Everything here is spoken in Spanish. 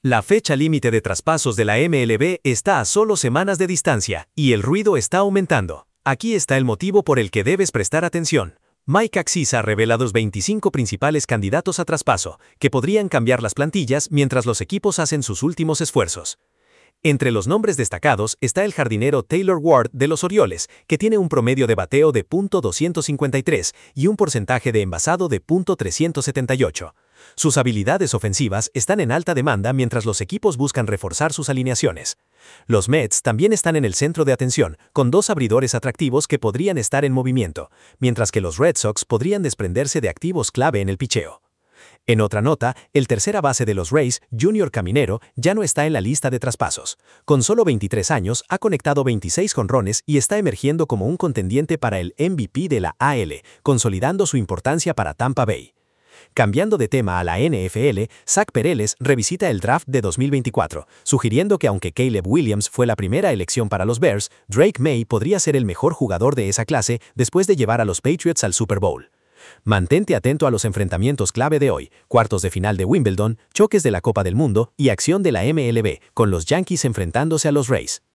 La fecha límite de traspasos de la MLB está a solo semanas de distancia, y el ruido está aumentando. Aquí está el motivo por el que debes prestar atención. Mike Axisa revela los 25 principales candidatos a traspaso, que podrían cambiar las plantillas mientras los equipos hacen sus últimos esfuerzos. Entre los nombres destacados está el jardinero Taylor Ward de los Orioles, que tiene un promedio de bateo de .253 y un porcentaje de envasado de .378. Sus habilidades ofensivas están en alta demanda mientras los equipos buscan reforzar sus alineaciones. Los Mets también están en el centro de atención, con dos abridores atractivos que podrían estar en movimiento, mientras que los Red Sox podrían desprenderse de activos clave en el picheo. En otra nota, el tercera base de los Rays, Junior Caminero, ya no está en la lista de traspasos. Con solo 23 años, ha conectado 26 jonrones y está emergiendo como un contendiente para el MVP de la AL, consolidando su importancia para Tampa Bay. Cambiando de tema a la NFL, Zach Pereles revisita el draft de 2024, sugiriendo que aunque Caleb Williams fue la primera elección para los Bears, Drake May podría ser el mejor jugador de esa clase después de llevar a los Patriots al Super Bowl. Mantente atento a los enfrentamientos clave de hoy, cuartos de final de Wimbledon, choques de la Copa del Mundo y acción de la MLB, con los Yankees enfrentándose a los Rays.